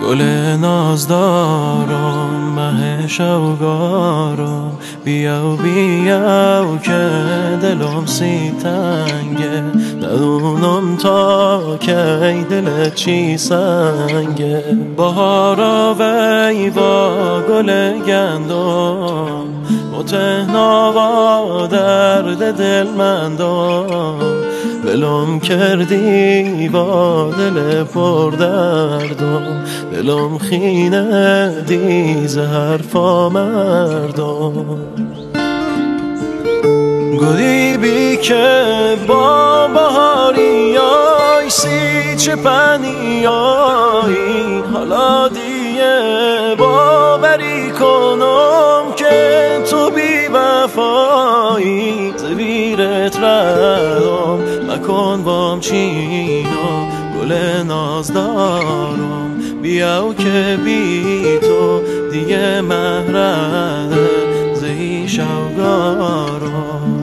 گل نازدارم مه شوگارم بیاو بیاو که دلم سی تنگه ندونم تا کی دلت چی سنگه بهارا وی با گل گندم و تهنا درد دل مندم ولم کردی با دل پر دردم دلم خینه دیز حرفا مردم گلی بی که با بهاریای سی چه پنیایی حالا دیگه باوری کنم که تو بی وفایی زویرت ردم مکن بام چینا گل نازدارم بیاو که بی تو دیگه محرده زی شوگارم